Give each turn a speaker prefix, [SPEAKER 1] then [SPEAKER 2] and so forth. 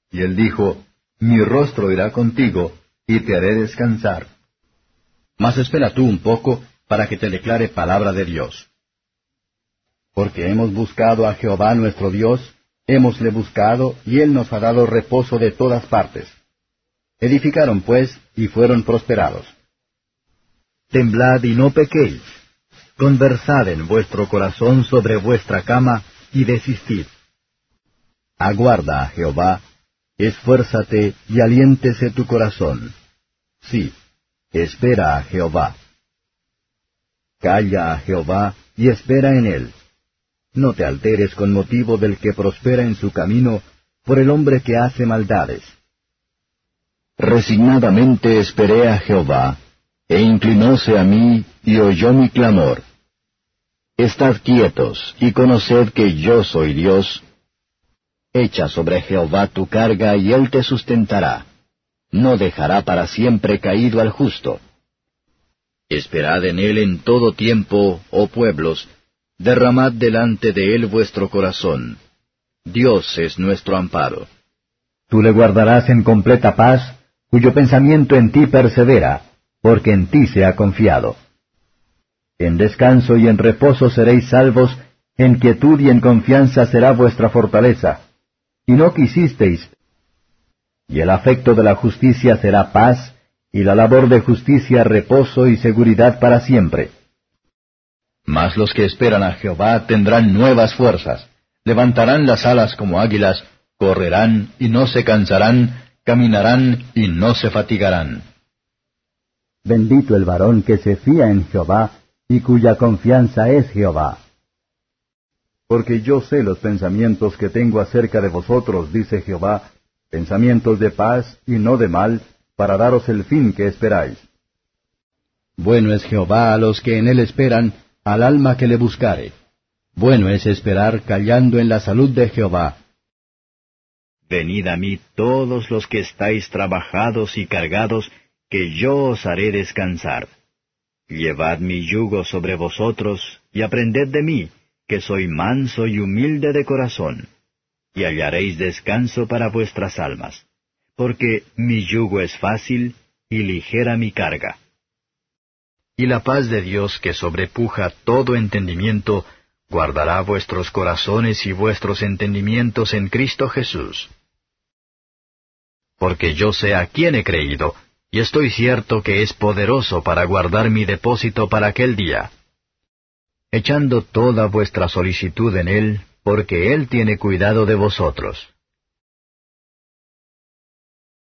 [SPEAKER 1] Y él dijo, Mi rostro irá contigo, y te haré descansar.
[SPEAKER 2] Mas espera tú un poco, para que te declare palabra de Dios. Porque hemos buscado a Jehová nuestro Dios, hémosle buscado, y él nos ha dado reposo de todas partes. Edificaron pues, y fueron prosperados. Temblad y no pequéis. Conversad en vuestro corazón sobre vuestra cama, y desistid. Aguarda a Jehová, esfuérzate y aliéntese tu corazón. Sí, espera a Jehová. Calla a Jehová y espera en él. No te alteres con motivo del que prospera en su camino, por el hombre que hace maldades. Resignadamente esperé a Jehová, e inclinóse a mí, y oyó mi clamor. Estad quietos, y conoced que yo soy Dios. Echa sobre Jehová tu carga, y él te sustentará. No dejará para siempre caído al justo. Esperad en él en todo tiempo, oh pueblos, derramad delante de él vuestro corazón. Dios es nuestro amparo. Tú le guardarás en completa paz, cuyo pensamiento en ti persevera, porque en ti se ha confiado. En descanso y en reposo seréis salvos, en quietud y en confianza será vuestra fortaleza. Y no quisisteis. Y el afecto de la justicia será paz, y la labor de justicia reposo y seguridad para siempre. Mas los que esperan a Jehová tendrán nuevas fuerzas, levantarán las alas como águilas, correrán y no se cansarán, caminarán y no se fatigarán. Bendito el varón que se fía en Jehová, y cuya confianza es Jehová. Porque yo sé los pensamientos que tengo acerca de vosotros, dice Jehová, pensamientos de paz y no de mal, para daros el fin que esperáis. Bueno es Jehová a los que en él esperan, al alma que le buscare. Bueno es esperar callando en la salud de Jehová. Venid a mí todos los que estáis trabajados y cargados, que yo os haré descansar. Llevad mi yugo sobre vosotros, y aprended de mí, que soy manso y humilde de corazón, y hallaréis descanso para vuestras almas, porque mi yugo es fácil y ligera mi carga. Y la paz de Dios, que sobrepuja todo entendimiento, guardará vuestros corazones y vuestros entendimientos en Cristo Jesús. Porque yo sé a quién he creído, y estoy cierto que es poderoso para guardar mi depósito para aquel día. Echando toda vuestra solicitud en él, porque él tiene cuidado de vosotros.